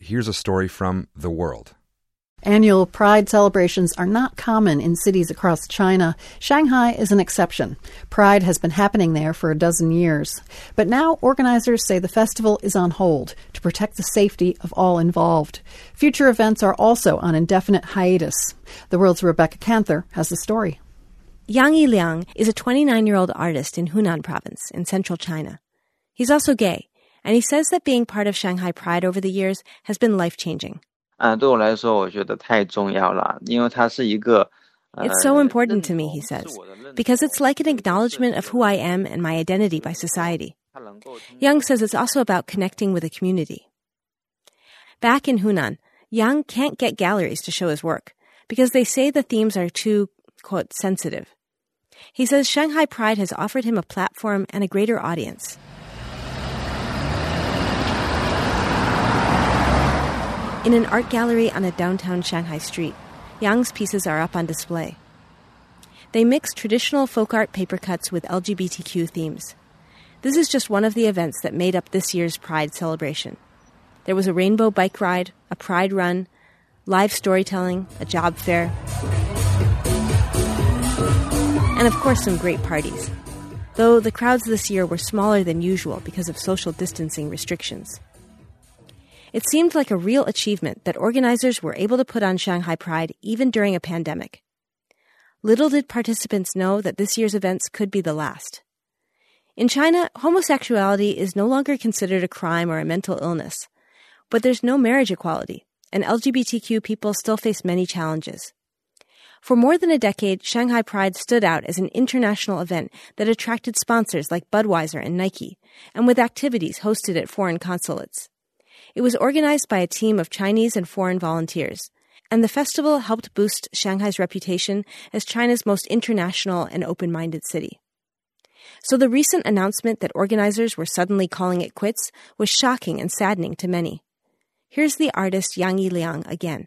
here's a story from The World. Annual Pride celebrations are not common in cities across China. Shanghai is an exception. Pride has been happening there for a dozen years. But now organizers say the festival is on hold to protect the safety of all involved. Future events are also on indefinite hiatus. The World's Rebecca Canther has the story. Yang Yiliang is a 29-year-old artist in Hunan province in central China. He's also gay, and he says that being part of Shanghai Pride over the years has been life-changing. It's so important to me, he says, because it's like an acknowledgement of who I am and my identity by society. Yang says it's also about connecting with a community. Back in Hunan, Yang can't get galleries to show his work because they say the themes are too, quote, sensitive. He says Shanghai Pride has offered him a platform and a greater audience. In an art gallery on a downtown Shanghai street, Yang's pieces are up on display. They mix traditional folk art paper cuts with LGBTQ themes. This is just one of the events that made up this year's Pride celebration. There was a rainbow bike ride, a pride run, live storytelling, a job fair, and of course some great parties. Though the crowds this year were smaller than usual because of social distancing restrictions. It seemed like a real achievement that organizers were able to put on Shanghai Pride even during a pandemic. Little did participants know that this year's events could be the last. In China, homosexuality is no longer considered a crime or a mental illness. But there's no marriage equality, and LGBTQ people still face many challenges. For more than a decade, Shanghai Pride stood out as an international event that attracted sponsors like Budweiser and Nike, and with activities hosted at foreign consulates. It was organized by a team of Chinese and foreign volunteers, and the festival helped boost Shanghai's reputation as China's most international and open-minded city. So the recent announcement that organizers were suddenly calling it quits was shocking and saddening to many. Here's the artist Yang Yiliang again.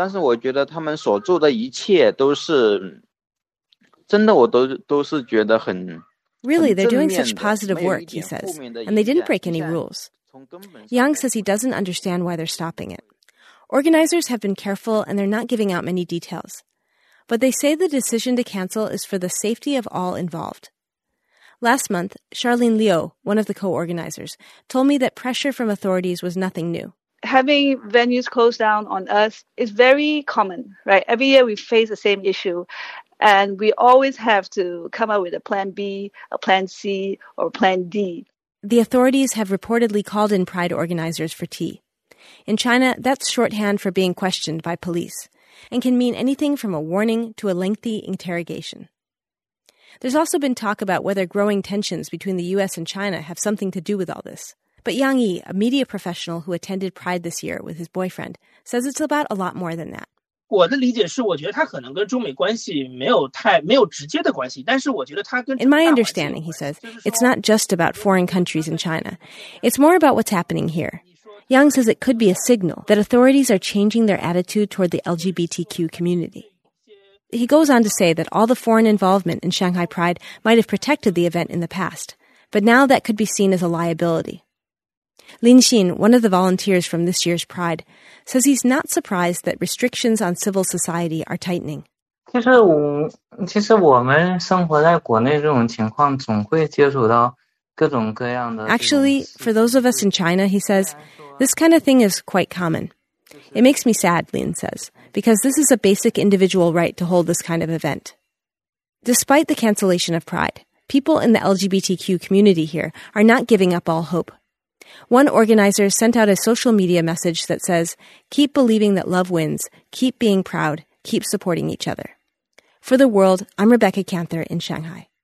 Really, they're doing such positive work, he says, and they didn't break any rules. Yang says he doesn't understand why they're stopping it. Organizers have been careful and they're not giving out many details. But they say the decision to cancel is for the safety of all involved. Last month, Charlene Liu, one of the co-organizers, told me that pressure from authorities was nothing new. Having venues closed down on us is very common, right? Every year we face the same issue. And we always have to come up with a plan B, a plan C, or a plan D. The authorities have reportedly called in Pride organizers for tea. In China, that's shorthand for being questioned by police, and can mean anything from a warning to a lengthy interrogation. There's also been talk about whether growing tensions between the U.S. and China have something to do with all this. But Yang Yi, a media professional who attended Pride this year with his boyfriend, says it's about a lot more than that. In my understanding, he says, it's not just about foreign countries in China. It's more about what's happening here. Yang says it could be a signal that authorities are changing their attitude toward the LGBTQ community. He goes on to say that all the foreign involvement in Shanghai Pride might have protected the event in the past, but now that could be seen as a liability. Lin Xin, one of the volunteers from this year's Pride, says he's not surprised that restrictions on civil society are tightening. Actually, for those of us in China, he says, this kind of thing is quite common. It makes me sad, Lin says, because this is a basic individual right to hold this kind of event. Despite the cancellation of Pride, people in the LGBTQ community here are not giving up all hope. One organizer sent out a social media message that says, keep believing that love wins, keep being proud, keep supporting each other. For The World, I'm Rebecca Canther in Shanghai.